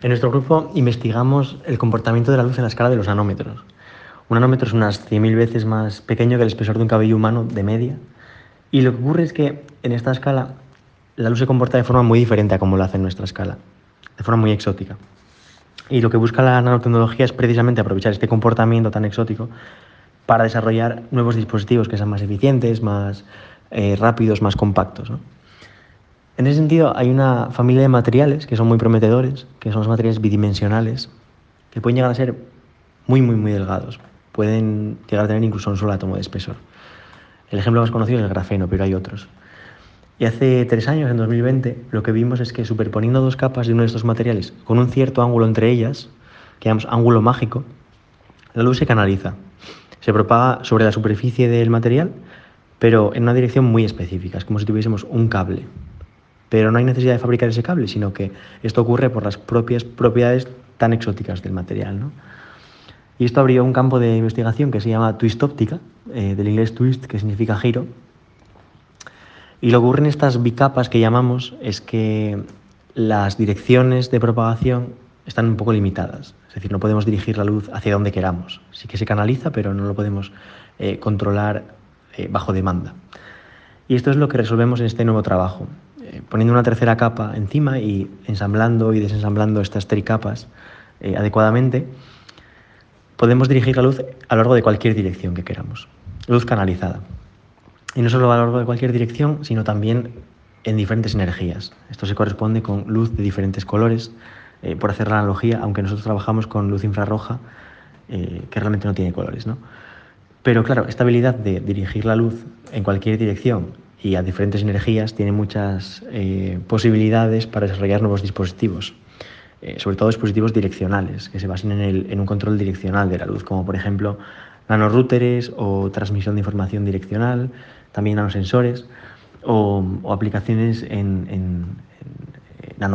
En nuestro grupo investigamos el comportamiento de la luz en la escala de los nanómetros. Un nanómetro es unas 100.000 veces más pequeño que el espesor de un cabello humano de media. Y lo que ocurre es que en esta escala la luz se comporta de forma muy diferente a como lo hace en nuestra escala, de forma muy exótica. Y lo que busca la nanotecnología es precisamente aprovechar este comportamiento tan exótico para desarrollar nuevos dispositivos que sean más eficientes, más rápidos, más compactos, ¿no? En ese sentido, hay una familia de materiales que son muy prometedores, que son los materiales bidimensionales, que pueden llegar a ser muy delgados. Pueden llegar a tener incluso un solo átomo de espesor. El ejemplo más conocido es el grafeno, pero hay otros. Y hace 3 años, en 2020, lo que vimos es que superponiendo dos capas de uno de estos materiales con un cierto ángulo entre ellas, que llamamos ángulo mágico, la luz se canaliza. Se propaga sobre la superficie del material, pero en una dirección muy específica. Es como si tuviésemos un cable. Pero no hay necesidad de fabricar ese cable, sino que esto ocurre por las propias propiedades tan exóticas del material, ¿no? Y esto abrió un campo de investigación que se llama twist óptica, del inglés twist, que significa giro. Y lo que ocurre en estas bicapas que llamamos es que las direcciones de propagación están un poco limitadas. Es decir, no podemos dirigir la luz hacia donde queramos. Sí que se canaliza, pero no lo podemos controlar bajo demanda. Y esto es lo que resolvemos en este nuevo trabajo, poniendo una tercera capa encima y ensamblando y desensamblando estas tricapas adecuadamente, podemos dirigir la luz a lo largo de cualquier dirección que queramos. Luz canalizada. Y no solo a lo largo de cualquier dirección, sino también en diferentes energías. Esto se corresponde con luz de diferentes colores, por hacer la analogía, aunque nosotros trabajamos con luz infrarroja, que realmente no tiene colores, ¿no? Pero claro, esta habilidad de dirigir la luz en cualquier dirección y a diferentes energías tiene muchas posibilidades para desarrollar nuevos dispositivos, sobre todo dispositivos direccionales, que se basen en un control direccional de la luz, como por ejemplo nanorouters o transmisión de información direccional, también nanosensores o aplicaciones en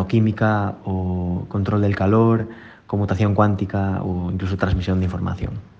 nanoquímica o control del calor, conmutación cuántica o incluso transmisión de información.